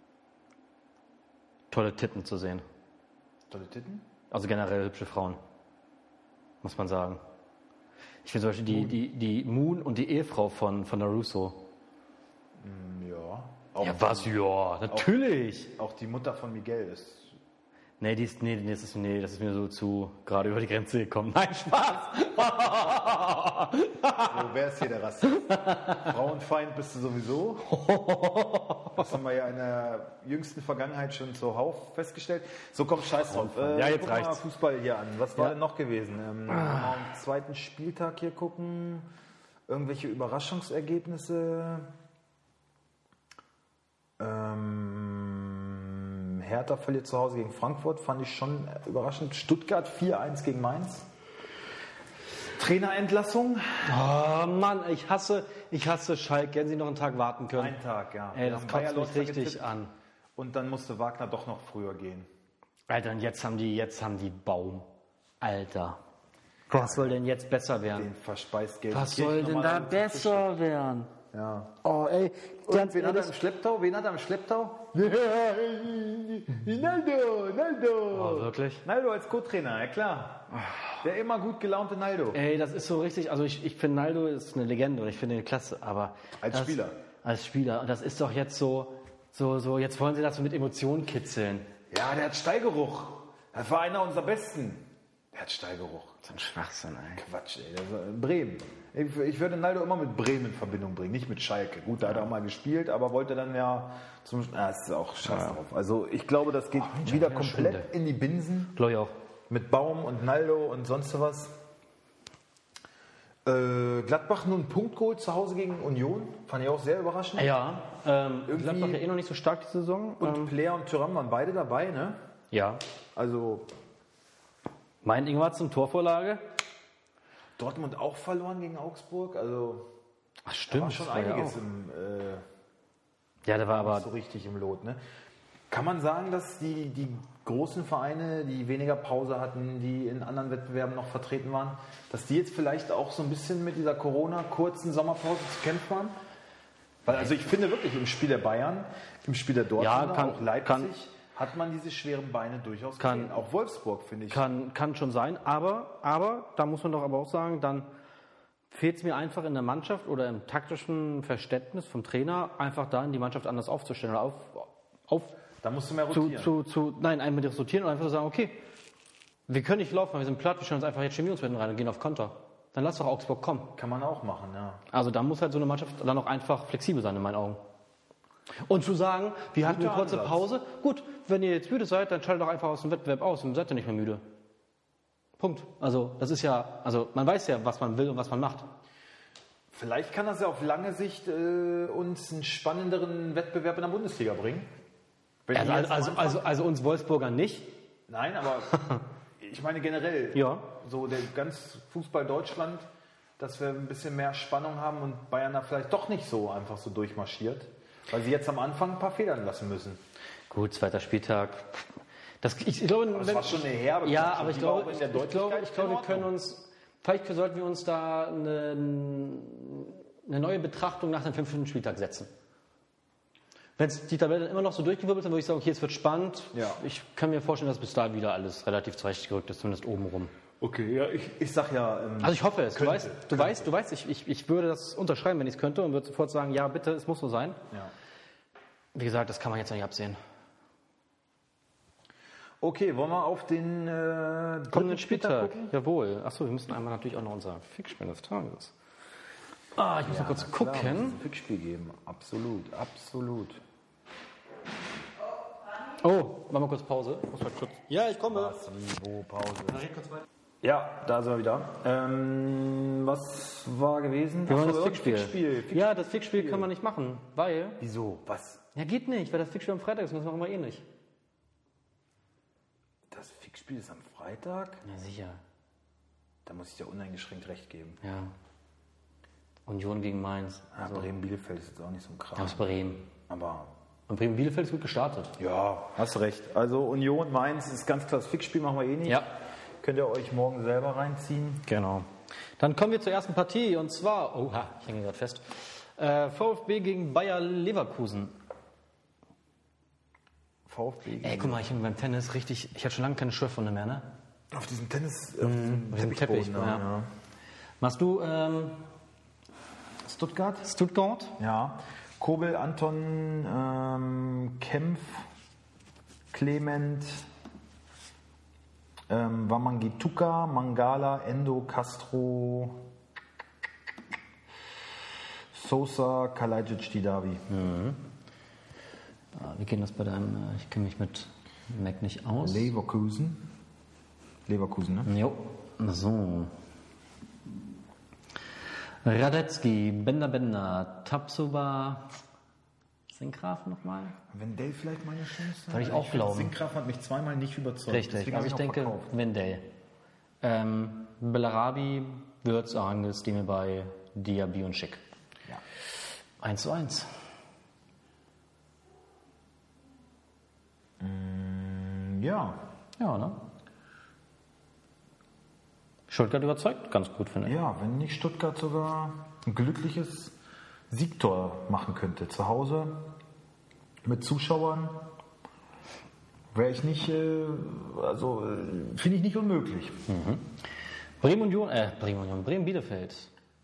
tolle Titten zu sehen. Tolle Titten? Also generell hübsche Frauen, muss man sagen. Ich finde zum Beispiel die Moon und die Ehefrau von LaRusso. Ja. Ja, was? Ja, natürlich. Auch die Mutter von Miguel ist... Nee, das ist mir so zu gerade über die Grenze gekommen. Nein, Spaß! So, wer ist hier der Rassist? Frauenfeind bist du sowieso. Das haben wir ja in der jüngsten Vergangenheit schon zuhauf festgestellt. So, komm, scheiß drauf. Ja, jetzt gucken wir reicht's. mal Fußball hier an. Was war Ja. denn noch gewesen? Mal am zweiten Spieltag hier gucken. Irgendwelche Überraschungsergebnisse. Hertha verliert zu Hause gegen Frankfurt, fand ich schon überraschend. Stuttgart 4-1 gegen Mainz. Trainerentlassung. Oh Mann, ich hasse Schalke. Hätten sie noch einen Tag warten können. Ein Tag, ja. Ey, Wir das haben kotzt Bayer mich Lotzer richtig getippt. an. Und dann musste Wagner doch noch früher gehen. Alter, und jetzt haben die Baum. Alter. Was soll denn jetzt besser werden? Den verspeist Geld. Was soll denn da besser werden? Ja. Oh, ey, Und wen hat er im Schlepptau? Naldo. Oh, wirklich? Naldo als Co-Trainer, ja klar. Der immer gut gelaunte Naldo. Ey, das ist so richtig, also ich finde Naldo ist eine Legende und ich finde ihn klasse, aber... Als Spieler. Als Spieler. Und das ist doch jetzt so, jetzt wollen sie das so mit Emotionen kitzeln. Ja, der hat Stallgeruch. Das war einer unserer Besten. Der hat Stallgeruch. So ein Schwachsinn, ey. Quatsch, ey. Das war Bremen. Ich würde Naldo immer mit Bremen in Verbindung bringen, nicht mit Schalke. Gut, da hat er auch mal gespielt, aber wollte dann ja zum... das ist auch scheiß drauf. Also ich glaube, das geht wieder ja, komplett Schande. in die Binsen. Glaube ich auch. Mit Baum und Naldo und sonst was. Gladbach nur einen Punkt geholt zu Hause gegen Union. Fand ich auch sehr überraschend. Ja, Gladbach ja eh noch nicht so stark die Saison. Und Player und Thuram waren beide dabei, ne? Ja. Also Mein Ingwer zum Torvorlage. Dortmund auch verloren gegen Augsburg. Also Ach da stimmt, war schon das war ja einiges auch. im, Der war aber... so richtig im Lot, ne? Kann man sagen, dass die großen Vereine, die weniger Pause hatten, die in anderen Wettbewerben noch vertreten waren, dass die jetzt vielleicht auch so ein bisschen mit dieser Corona-kurzen Sommerpause zu kämpfen haben? Weil also ich finde wirklich im Spiel der Bayern, im Spiel der Dortmunder, kann- auch Leipzig, hat man diese schweren Beine durchaus Kann- gesehen. Auch Wolfsburg, finde ich. Kann schon sein, aber da muss man doch aber auch sagen, dann fehlt es mir einfach in der Mannschaft oder im taktischen Verständnis vom Trainer, einfach da die Mannschaft anders aufzustellen oder Da musst du mehr rotieren. einmal rotieren und einfach sagen, okay, wir können nicht laufen, wir sind platt, wir stellen uns einfach jetzt Chemieungswetten rein und gehen auf Konter. Dann lass doch Augsburg kommen. Kann man auch machen, ja. Also da muss halt so eine Mannschaft dann auch einfach flexibel sein in meinen Augen. Und zu sagen, wir hatten eine Guter kurze Ansatz. Pause, gut, wenn ihr jetzt müde seid, dann schaltet doch einfach aus dem Wettbewerb aus und seid ihr nicht mehr müde. Punkt. Also das ist ja, also man weiß ja, was man will und was man macht. Vielleicht kann das ja auf lange Sicht uns einen spannenderen Wettbewerb in der Bundesliga bringen. Wenn die jetzt am Anfang- Also uns Wolfsburger nicht. Nein, aber ich meine generell, Ja. so der ganz Fußball Deutschland, dass wir ein bisschen mehr Spannung haben und Bayern da vielleicht doch nicht so einfach so durchmarschiert, weil sie jetzt am Anfang ein paar Federn lassen müssen. Gut, zweiter Spieltag. Ich glaube, Das war schon eine herbe ja, Klatsche, aber ich die war glaube, auch in der ich glaube, Deutlichkeit ich glaube, in wir können Ordnung. uns, vielleicht sollten wir uns da eine neue Betrachtung nach dem 5. Spieltag setzen. Wenn es die Tabelle dann immer noch so durchgewirbelt ist, dann würde ich sagen, okay, es wird spannend. Ja. Ich kann mir vorstellen, dass bis dahin wieder alles relativ zurechtgerückt ist, zumindest oben rum. Okay, ja, ich sag ja. Also ich hoffe es. Könnte. Du weißt, ich würde das unterschreiben, wenn ich es könnte und würde sofort sagen, ja, bitte, es muss so sein. Ja. Wie gesagt, das kann man jetzt noch nicht absehen. Okay, wollen wir auf den Kommenden Spieltag. gucken? Jawohl. Achso, wir müssen einmal natürlich auch noch unser Fixspiel des Tages. Ich muss mal kurz Klar, muss gucken. ein Rückspiel geben. Absolut, absolut. Oh, machen wir kurz Pause. Muss mal kurz. Ja, ich komme. Was, wie, wo, Pause. Ja, da sind wir wieder. Was war gewesen? Wir wollen Ach so, das Fixspiel. Fixspiel. Ja, das Fixspiel kann man nicht machen, weil... Wieso? Was? Ja, geht nicht, weil das Fixspiel am Freitag ist und das machen wir eh nicht. Das Fixspiel ist am Freitag? Ja, sicher. Da muss ich dir uneingeschränkt recht geben. Ja. Union gegen Mainz. Also, Bremen-Bielefeld ist jetzt auch nicht so ein Kram. Aus Bremen. Aber Und Bremen-Bielefeld ist gut gestartet. ja, hast recht. Also Union, Mainz ist ganz klar das Fixspiel, machen wir eh nicht. Ja. Könnt ihr euch morgen selber reinziehen. Genau. Dann kommen wir zur ersten Partie und zwar, oha, ich hänge gerade fest, VfB gegen Bayer Leverkusen. VfB. Ey, guck mal, ich hänge beim Tennis richtig, ich hatte schon lange keine Schürfwunde mehr, ne? Auf diesem Tennis, auf Auf diesem Teppich, ja. Machst du Stuttgart? Stuttgart? Ja. Kobel, Anton, Kempf, Clement, Wamangituka, Mangala, Endo, Castro, Sosa, Kalajic, Didavi. Wie geht das bei deinem? Ich kenne mich mit Mac nicht aus. Leverkusen, ne? Jo, so. Radetzky, Bender, Tapsoba, Sinkgraf nochmal? Wendell vielleicht meine Chance? Würde ich auch glauben. Sinkgraf hat mich zweimal nicht überzeugt. Richtig, Deswegen also ich habe denke noch verkauft. Wendell. Bellarabi, Würz, Arangis, Demirbay, Diaby und Schick. Ja. 1:1. Ja, Ja, ne? Stuttgart überzeugt ganz gut, finde ich. ja, wenn nicht Stuttgart sogar ein glückliches Siegtor machen könnte. Zu Hause mit Zuschauern wäre ich nicht, finde ich nicht unmöglich. Bremen-Bielefeld.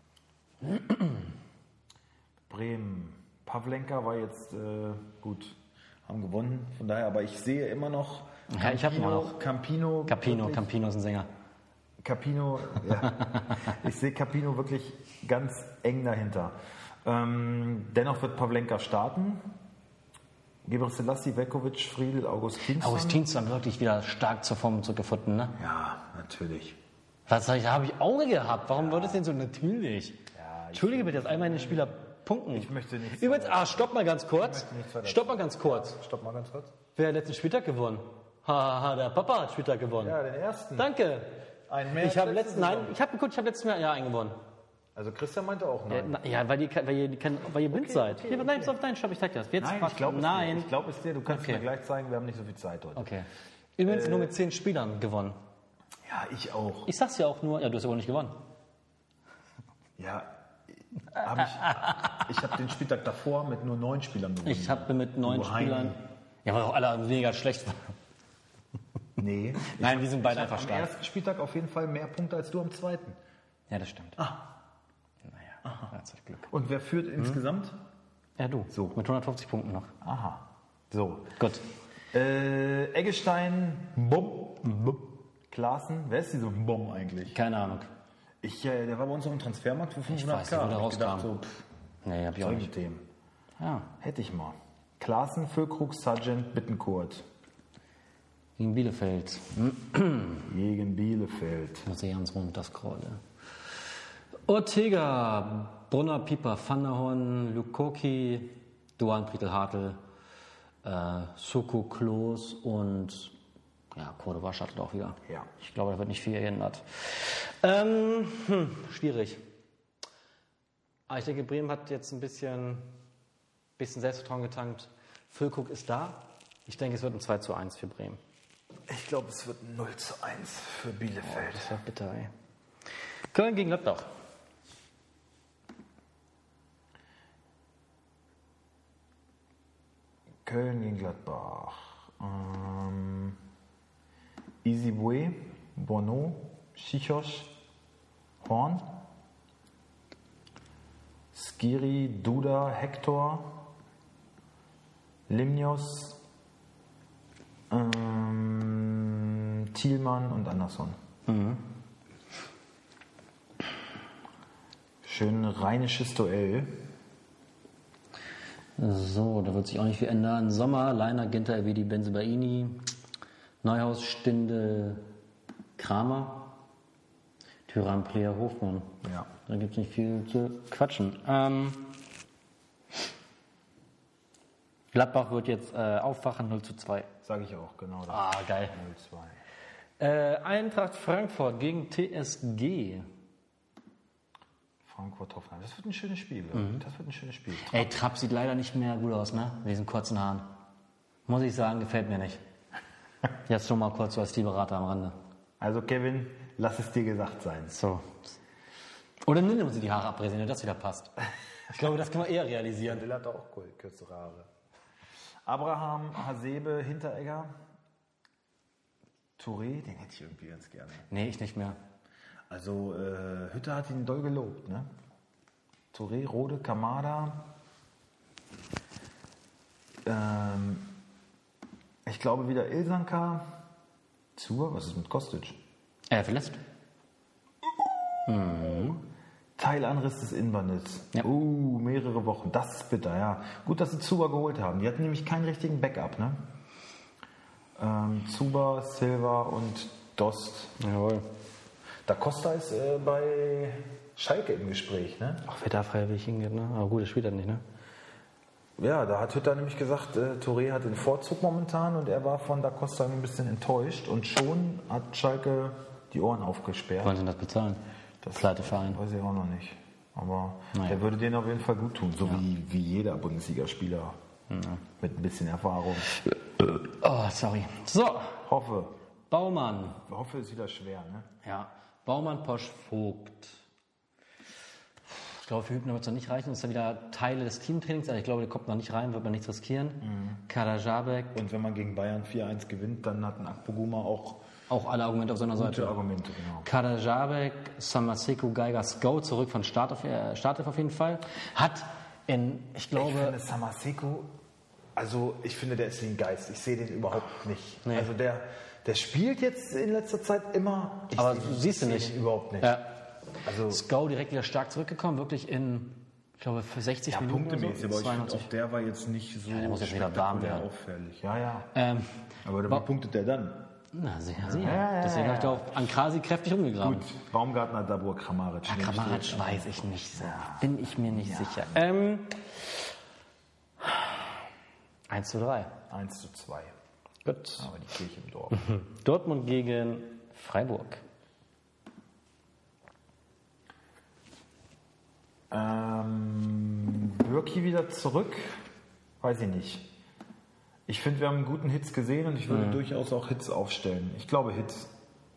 Bremen. Pavlenka war jetzt gut, haben gewonnen, von daher, aber ich sehe immer noch Ja, ich habe immer noch. Campino Campino ist ein Sänger. Capino, ja. Ich sehe Capino wirklich ganz eng dahinter. Dennoch wird Pavlenka starten. Gebrselassie, Vekovic, Friedl, Augustinsson. Augustinsson wirklich wieder stark zur Form zurückgefunden, ne? Ja, natürlich. Was sag ich, da habe ich Auge gehabt. Warum wird das denn so natürlich? Ja, Entschuldige bitte, jetzt einmal den Spieler punkten. Ich möchte nichts. Übrigens, stopp mal ganz kurz. Stopp mal ganz kurz. Stopp mal ganz kurz. Wer hat letzten Spieltag gewonnen? Haha, der Papa hat Spieltag gewonnen. Ja, den ersten. Danke. Ein mehr Ich habe als letzte Saison. letztes Jahr eingewonnen. Also Christian meinte auch nein. Ja, weil ihr blind seid. okay, Hier, nein, pass auf, nein, stopp, ich zeig dir das. Jetzt Nein, frag- ich glaube nein. Ich glaube es dir, du kannst Okay. mir gleich zeigen, wir haben nicht so viel Zeit heute. Okay. Übrigens nur mit 10 Spielern gewonnen. Ja, ich auch. Ich sag's ja auch nur, ja, du hast ja wohl nicht gewonnen. Ja, ich habe den Spieltag davor mit nur 9 Spielern gewonnen. Ich habe mit 9 Du Heini. Spielern. Ja, weil auch alle mega schlecht waren. Nee. Nein, die sind beide einfach Am stark. ersten Spieltag auf jeden Fall mehr Punkte als du am zweiten. Ja, das stimmt. Naja, das hat Glück. Und wer führt insgesamt? Ja, du. So. Mit 150 Punkten noch. Aha. So. Gut. Eggestein, Klaassen. Wer ist dieser Bom eigentlich? Keine Ahnung. Der war bei uns auf dem Transfermarkt für 500k. Ich weiß nicht, wo der Hab ich gedacht, rauskam. so, Nee, hab ich auch solche nicht. Themen. Ja. Hätte ich mal. Klaassen, Füllkrug, Sargent, Bittencourt. Gegen Bielefeld. Gegen Bielefeld. Muss ich ganz runter scrollen. Ortega, Brunner, Pieper, Van der Horn, Lukoki, Duan, Prietl, Hartl, Soko, Klos und ja, Cordova startet auch wieder. Ja. Ich glaube, da wird nicht viel geändert. Schwierig. Aber ich denke, Bremen hat jetzt ein bisschen Selbstvertrauen getankt. Füllkrug ist da. Ich denke, es wird ein 2:1 für Bremen. Ich glaube, es wird 0:1 für Bielefeld. Das war bitter, ey. Köln gegen Gladbach. Köln gegen Gladbach. Isibue, Bono, Schichos, Horn, Skiri, Duda, Hector, Limnios, Thielmann und Andersson. Schön rheinisches Duell. So, da wird sich auch nicht viel ändern. Sommer, Leiner, Ginter, Elvedi, Benzebaini, Neuhaus, Stindl, Kramer, Tyrann, Player, Hofmann. Ja. Da gibt es nicht viel zu quatschen. Gladbach wird jetzt aufwachen, 0:2. Sage ich auch, genau. Das. Ah, geil. 0:2. Eintracht Frankfurt gegen TSG. Frankfurt, Hoffenheim. Das wird ein schönes Spiel. Das wird ein schönes Spiel. Ey, Trapp sieht leider nicht mehr gut aus, ne? Mit diesen kurzen Haaren. Muss ich sagen, gefällt mir nicht. Jetzt schon mal kurz so als Berater am Rande. Also Kevin, lass es dir gesagt sein. So. Oder nimm sie die Haare abrasieren, wenn das wieder passt. Ich glaube, das kann man eher realisieren. Will hat auch kürzere Haare. Abraham, Hasebe, Hinteregger, Touré, den hätte ich irgendwie ganz gerne. Nee, ich nicht mehr. Also Hütter hat ihn doll gelobt, ne? Touré, Rode, Kamada. Ich glaube wieder Ilsanka, Was ist mit Kostic? Verlässt. Teilanriss des Innenbandes. Ja. Mehrere Wochen. Das ist bitter, ja. Gut, dass sie Zuba geholt haben. Die hatten nämlich keinen richtigen Backup, ne? Zuba, Silva und Dost. Jawohl. Da Costa ist bei Schalke im Gespräch, ne? Ach, wer da freiwillig hingeht, ne? Aber gut, das spielt er nicht, ne? Ja, da hat Hütter nämlich gesagt, Touré hat den Vorzug momentan und er war von Da Costa ein bisschen enttäuscht und schon hat Schalke die Ohren aufgesperrt. Wollen sie das bezahlen? Das Pleiteverein. Weiß ich auch noch nicht. Aber Naja. der würde denen auf jeden Fall gut tun, so wie jeder Bundesligaspieler mit ein bisschen Erfahrung. Oh, sorry. So, Hoffe ist wieder schwer, ne? Ja, Baumann, Posch, Vogt. Ich glaube, für Hübner wird es noch nicht reichen. Das ist ja wieder Teile des Teamtrainings. Also ich glaube, der kommt noch nicht rein, wird man nichts riskieren. Karajabek. Und wenn man gegen Bayern 4-1 gewinnt, dann hat ein Akpoguma auch alle Argumente auf seiner gute Seite. Argumente, genau. Karajabek, Samaseko, Geiger, Sko zurück von Startelf auf jeden Fall. Hat ich glaube... Ich finde Samaseko, also ich finde, der ist wie ein Geist. Ich sehe den überhaupt nicht. Nee. Also der spielt jetzt in letzter Zeit immer. Aber du siehst ihn nicht. Überhaupt nicht. Ja. Also Sko direkt wieder stark zurückgekommen, wirklich in, ich glaube, für 60 Minuten punktemäßig, oder so, aber ich finde 82. auch der war jetzt nicht so der muss jetzt wieder warm werden. auffällig. Ja. Aber wie Ba- punktet der dann? Na, sehr. Deswegen habe ich da auch an Krasi kräftig rumgegraben. Gut, Baumgartner, Dabur, Kramaric. Kramaric weiß ich nicht. Bin ich mir nicht sicher. 1:3. 1:2. Gut. Aber die Kirche im Dorf. Dortmund gegen Freiburg. Bürki wieder zurück? Weiß ich nicht. Ich finde, wir haben einen guten Hitz gesehen und ich würde durchaus auch Hitz aufstellen. Ich glaube Hitz.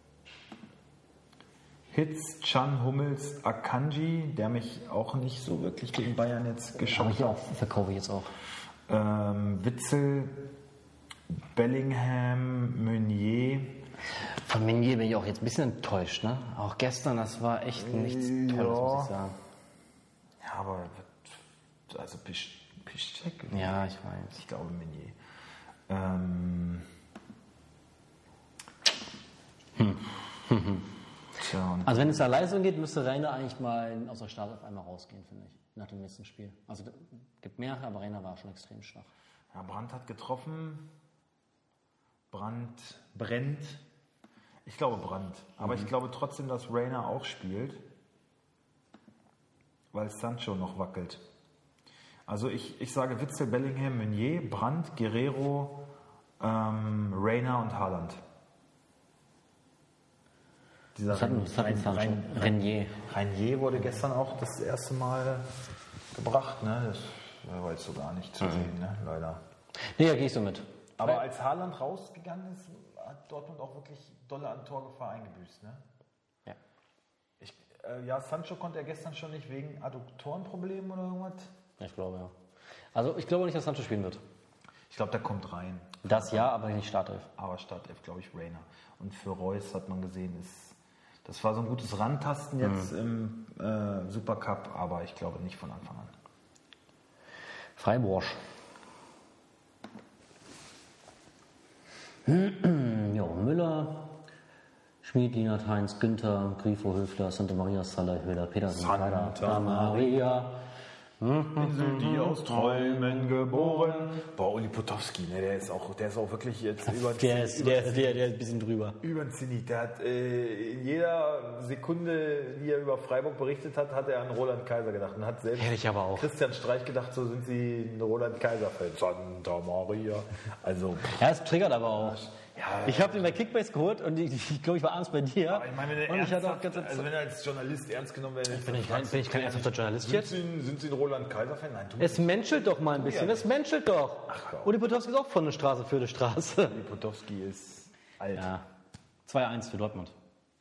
Hitz, Can, Hummels, Akanji, der mich auch nicht so wirklich gegen Bayern jetzt geschockt hat. Verkaufe ich jetzt auch. Witzel, Bellingham, Meunier. Von Meunier bin ich auch jetzt ein bisschen enttäuscht. Ne? Auch gestern, das war echt nichts Tolles, muss ich sagen. Ja, aber also Piszczek? Ja, ich weiß. Ich glaube Meunier. Tja, und Also wenn es nach Leistung geht, müsste Rainer eigentlich mal aus der Start auf einmal rausgehen, finde ich. Nach dem letzten Spiel. Also gibt mehrere, aber Rainer war schon extrem schwach. ja, Brandt hat getroffen. Brandt brennt. Ich glaube Brandt. Aber ich glaube trotzdem, dass Rainer auch spielt. Weil Sancho noch wackelt. Also ich sage Witzel, Bellingham, Meunier, Brandt, Guerrero, Rainer und Haaland. Dieser Was hat Sancho? Renier. Renier wurde gestern auch das erste Mal gebracht. Ne? Das war jetzt so gar nicht zu sehen, ne? Leider. Nee, da gehst du mit. Aber als Haaland rausgegangen ist, hat Dortmund auch wirklich dolle an Torgefahr eingebüßt. Ne? Ja. Sancho konnte er gestern schon nicht wegen Adduktorenproblemen oder irgendwas. Ich glaube, ja. Also ich glaube nicht, dass Sancho spielen wird. Ich glaube, der kommt rein. Das ja, aber nicht Startelf. Aber Startelf, glaube ich, Rainer. Und für Reus hat man gesehen, das war so ein gutes Rantasten jetzt im Supercup, aber ich glaube nicht von Anfang an. Freiburg. Ja, Müller, Schmid, Lienert, Heinz, Günther, Grifo, Höfler, Santa Maria, Salah, Höhler, Petersen, Santa Maria. Insel, die aus Träumen geboren. Boah, Uli Potowski, ne, der ist auch wirklich jetzt Der ist ein bisschen drüber. über den Zenit. Der hat in jeder Sekunde, die er über Freiburg berichtet hat, hat er an Roland Kaiser gedacht. Und hat selbst Hätte ich aber auch. Christian Streich gedacht, so sind sie ein Roland Kaiser-Fan. Santa Maria. Also, Ja, es triggert aber auch. ja, Ich habe den bei Kickbase geholt und ich glaube, ich war abends bei dir. aber ich meine, wenn und ich hatte auch wenn er als Journalist ernst genommen werden bin ich kein ernsthafter Journalist jetzt? Sind Sie ein Roland Kaiser-Fan? Nein, Es menschelt doch mal ein bisschen. Es menschelt doch. Ach, Uli Potowski ist auch von der Straße für die Straße. Uli Potowski ist alt. Ja. 2-1 für Dortmund.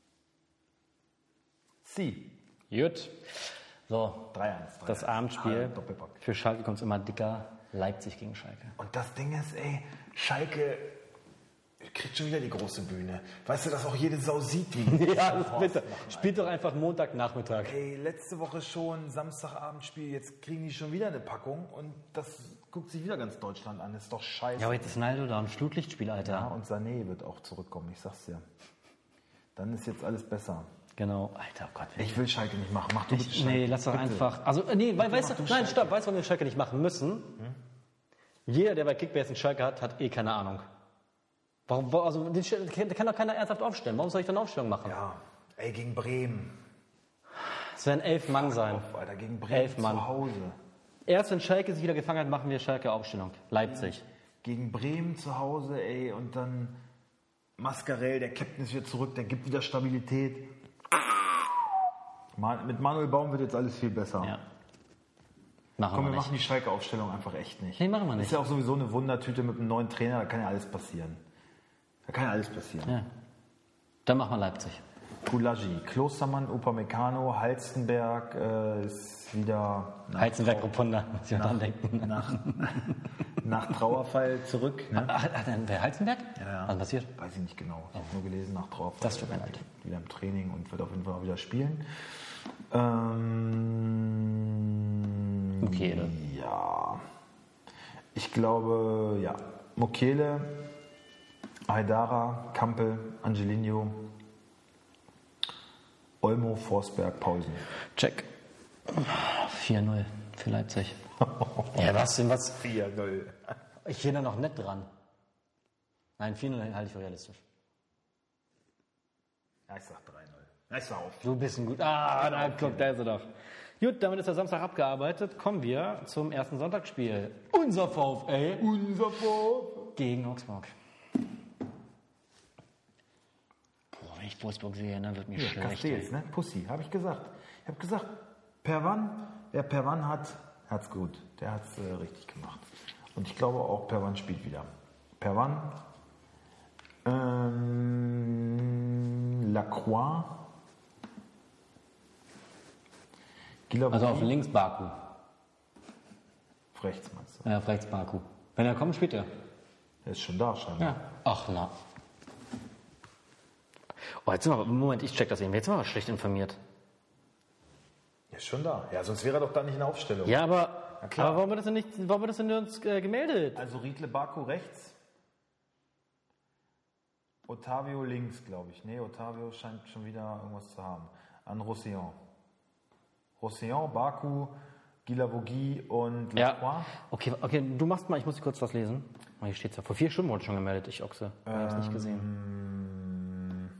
Sie. Gut. So, 3-1. das Abendspiel. Doppelpack. Für Schalke kommt es immer dicker. Leipzig gegen Schalke. Und das Ding ist, ey, Schalke kriegt schon wieder die große Bühne. Weißt du, dass auch jede Sau sieht, wie Ja, das ist bitter. Spielt doch einfach Montagnachmittag. Ey, letzte Woche schon Samstagabendspiel, jetzt kriegen die schon wieder eine Packung und das guckt sich wieder ganz Deutschland an. Das ist doch scheiße. Ja, aber jetzt ist Naldo da im Flutlichtspiel, Alter. Ja, und Sané wird auch zurückkommen, ich sag's dir. Dann ist jetzt alles besser. Genau. Alter, oh Gott. Ich will Schalke nicht machen. Mach du bitte Schalke. Nee, lass doch bitte. einfach. Also, nee, weißt du, nein, stopp, weißt du, warum wir Schalke nicht machen müssen? Jeder, der bei Kickbase einen Schalke hat eh keine Ahnung. Warum, also, den kann doch keiner ernsthaft aufstellen. Warum soll ich dann eine Aufstellung machen? Ja, ey, gegen Bremen. Es werden 11 Mann sein. Alter, gegen Bremen 11 Mann. zu Hause. Erst wenn Schalke sich wieder gefangen hat, machen wir Schalke Aufstellung. Leipzig. Gegen Bremen zu Hause, ey, und dann Mascarell, der Captain ist wieder zurück, der gibt wieder Stabilität. Mit Manuel Baum wird jetzt alles viel besser. Ja. Machen Komm, wir wir nicht. machen die Schalke-Aufstellung einfach echt nicht. Nee, machen wir Ist nicht. ja auch sowieso eine Wundertüte mit einem neuen Trainer, da kann ja alles passieren. Da kann ja alles passieren. Ja. Dann machen wir Leipzig. Gulagi, Klostermann, Upamecano, Halstenberg ist wieder Heizenberg-Rupunda, muss ich mal dran denken. nach Trauerfall zurück. Ne? Hat denn wer Heizenberg? Ja. Was passiert? Weiß ich nicht genau. Ich habe nur gelesen, nach Trauerfall. Das tut mir leid. Wieder im Training und wird auf jeden Fall auch wieder spielen. Mukiele. Ja. Ich glaube, ja. Mukiele, Haidara, Kampel, Angelino, Olmo, Forsberg, Paulsen. Check. 4-0 für Leipzig. Ja, was denn was? 4-0. Ich bin da noch nett dran. Nein, 4-0 halte ich für realistisch. Ja, ich sag 3-0. Ja, ich sag auf. Du bist ein gut. Ah, da guck, da ist er doch. Gut, damit ist der Samstag abgearbeitet. Kommen wir zum ersten Sonntagsspiel. Unser VfL gegen Augsburg. Boah, wenn ich Wolfsburg sehe, dann wird mir schlecht. Castells, ne? Pussy, habe ich gesagt. Ich habe gesagt, Perwan, wer Perwan hat, hat's gut. Der hat's richtig gemacht. Und ich glaube auch, Perwan spielt wieder. Perwan, Lacroix, Also auf links Baku. auf rechts meinst du? Ja, auf rechts Baku. Wenn er kommt, spielt er. Der ist schon da scheinbar. Ja. Ach na. Oh, jetzt sind wir, Moment, ich check das eben. Jetzt sind wir aber schlecht informiert. Der ist schon da. Ja, sonst wäre er doch da nicht in der Aufstellung. Ja, aber, Na klar. aber warum wird das denn nirgends gemeldet? Also Riedle Baku rechts. Otavio links, glaube ich. Nee, Otavio scheint schon wieder irgendwas zu haben. An Roussillon. Roussillon, Baku, Guilavogui und Lacroix. Ja. Okay, du machst mal, ich muss kurz was lesen. Oh, hier steht's ja. Vor 4 Stunden wurde schon gemeldet, ich Ochse. Ich hab's nicht gesehen.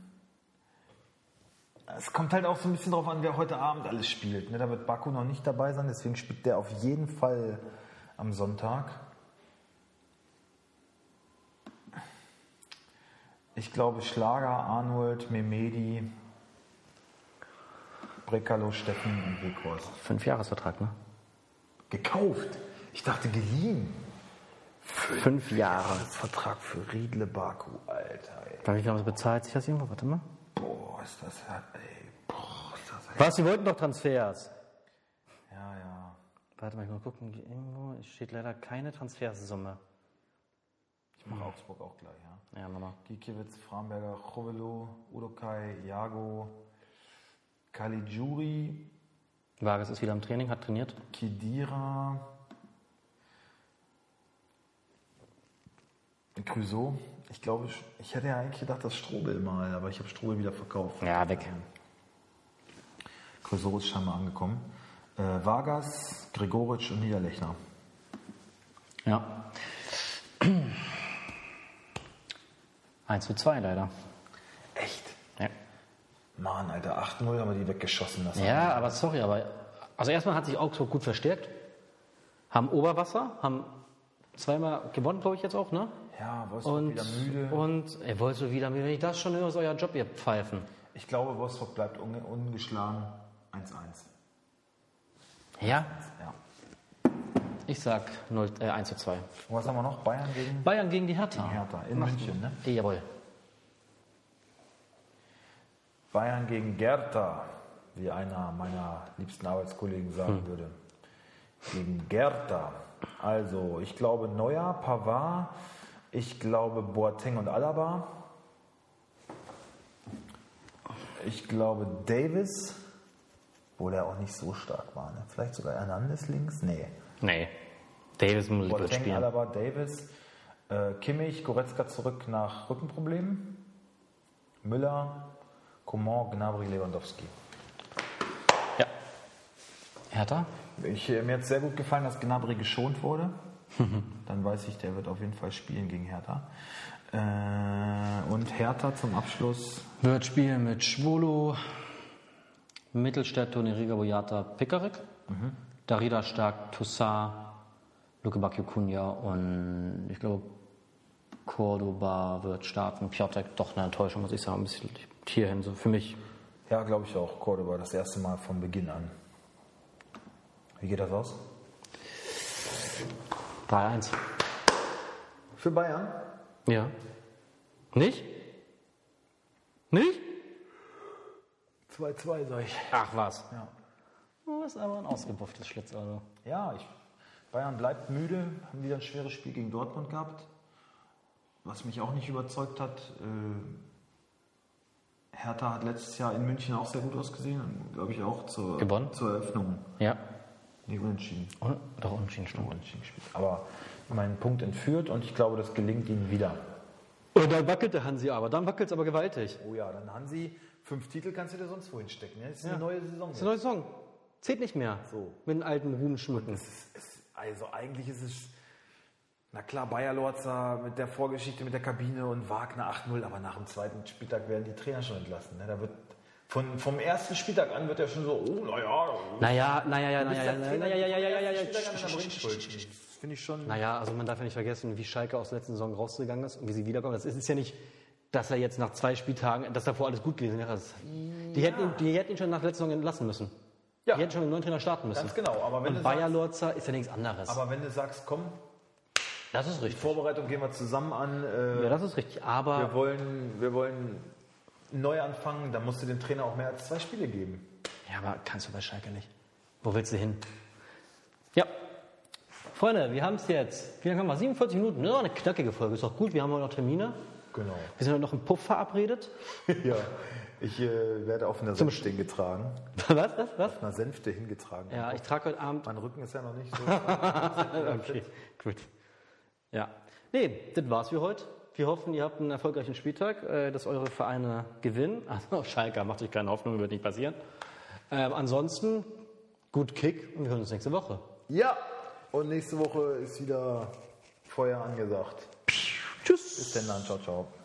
Es kommt halt auch so ein bisschen drauf an, wer heute Abend alles spielt. Ne? Da wird Baku noch nicht dabei sein, deswegen spielt der auf jeden Fall am Sonntag. Ich glaube Schlager, Arnold, Mehmedi, Brekalo, Steffen und Weghorst. 5-Jahres-Vertrag, ne? Gekauft? Ich dachte geliehen. 5 Jahre. Vertrag für Riedle Baku, Alter. Ey. Wie viel haben sie bezahlt? Sich das irgendwo? Warte mal. Boah, ist das hart, ey. Boah, ist das hart. Was? Sie wollten doch Transfers. Ja, ja. Warte mal, ich mal gucken. Irgendwo steht leider keine Transfersumme. Ich mache Augsburg auch gleich, ja. Ja, Mama. Gikiewicz, Framberger, Chovelo, Udokai, Jago, Caligiuri, Vargas ist wieder im Training, hat trainiert. Khedira, Crusoe. Ich glaube, ich hätte ja eigentlich gedacht, das Strobel mal, aber ich habe Strobel wieder verkauft. Ja, weg. Crusoe ist scheinbar angekommen. Vargas, Gregoritsch und Niederlechner. Ja. 1:2 leider. Echt? Ja. Mann, Alter, 8-0 haben wir die weggeschossen lassen. Ja, aber sorry, also erstmal hat sich Augsburg gut verstärkt. Haben Oberwasser, haben zweimal gewonnen, glaube ich jetzt auch, ne? Ja, Wolfsburg wieder müde. Und ihr wollt so wieder, wenn ich das schon höre, ist euer Job, ihr Pfeifen. Ich glaube, Wolfsburg bleibt ungeschlagen 1-1. Ja? Ja. Ich sag 1:2. Und was haben wir noch? Bayern gegen die Hertha. Hertha in München, ne? Jawohl. Bayern gegen Gerta, wie einer meiner liebsten Arbeitskollegen sagen würde. Gegen Gerta. Also, ich glaube Neuer, Pavard Ich glaube Boateng und Alaba. Ich glaube Davis, obwohl er auch nicht so stark war. Ne? Vielleicht sogar Hernandez links? Nee. Davis muss ich Boateng, spielen. Alaba, Davis. Kimmich, Goretzka zurück nach Rückenproblemen. Müller, Coman, Gnabry, Lewandowski. Ja. Hertha? Mir hat es sehr gut gefallen, dass Gnabry geschont wurde. Dann weiß ich, der wird auf jeden Fall spielen gegen Hertha. Und Hertha zum Abschluss. Wird spielen mit Schwolo, Mittelstädt, Toneriga, Boyata, Pickerick, Darida Stark, Toussaint, Luke Bakio-Cunha und ich glaube Cordoba wird starten. Piotek, doch eine Enttäuschung, muss ich sagen, ein bisschen hierhin, so für mich. Ja, glaube ich auch. Cordoba das erste Mal von Beginn an. Wie geht das aus? 3-1. Für Bayern? Ja. Nicht? Nicht? 2-2, sag ich. Ach was. Ja. Du bist aber ein ausgebufftes Schlitzauto. Ja, Bayern bleibt müde, haben wieder ein schweres Spiel gegen Dortmund gehabt. Was mich auch nicht überzeugt hat, Hertha hat letztes Jahr in München auch sehr gut ausgesehen, glaube ich auch zur Eröffnung. Ja. Nee, unentschieden. Doch, unentschieden, stimmt. Unentschieden gespielt. Aber meinen Punkt entführt und ich glaube, das gelingt ihnen wieder. Und dann wackelt der Hansi aber, dann wackelt es aber gewaltig. Oh ja, dann Hansi, 5 Titel kannst du dir sonst wohin stecken. Ne? Das ist eine neue Saison. Das ist eine neue Saison. Zählt nicht mehr. So. Mit den alten Ruhm schmücken. Also eigentlich ist es, na klar, Bayer Lorzer mit der Vorgeschichte mit der Kabine und Wagner 8-0, aber nach dem zweiten Spieltag werden die Trainer schon entlassen. Ne? Da wird vom ersten Spieltag an wird er schon so, oh, naja. Finde ich schon. Naja, also man darf ja nicht vergessen, wie Schalke aus der letzten Saison rausgegangen ist und wie sie wiederkommen. Das ist ja nicht, dass er jetzt nach 2 Spieltagen, dass davor alles gut gewesen wäre. Die hätten ihn schon nach der letzten Saison entlassen müssen. Ja. Die hätten schon mit einem neuen Trainer starten müssen. Ganz genau. Aber wenn und Bayer Lorzer ist ja nichts anderes. Aber wenn du sagst, komm, das ist die richtig. Vorbereitung gehen wir zusammen an. Ja, das ist richtig. Aber wir wollen neu anfangen, dann musst du dem Trainer auch mehr als 2 Spiele geben. ja, aber kannst du bei Schalke nicht. Wo willst du hin? Ja. Freunde, wir haben es jetzt. Wie lange haben wir? 47 Minuten. Das ist auch eine knackige Folge. Ist auch gut. Wir haben heute noch Termine. Genau. Wir sind heute noch im Puff verabredet. Ja. Ich werde auf einer Sänfte hingetragen. Was? Auf einer Sänfte hingetragen. Ja, ich trage heute Abend. Mein Rücken ist ja noch nicht so. Okay, gut. Ja. Nee, das war's für heute. Wir hoffen, ihr habt einen erfolgreichen Spieltag, dass eure Vereine gewinnen. Also Schalke, macht euch keine Hoffnung, wird nicht passieren. Ansonsten, gut Kick und wir hören uns nächste Woche. Ja, und nächste Woche ist wieder Feuer angesagt. Tschüss. Bis dann, ciao, ciao.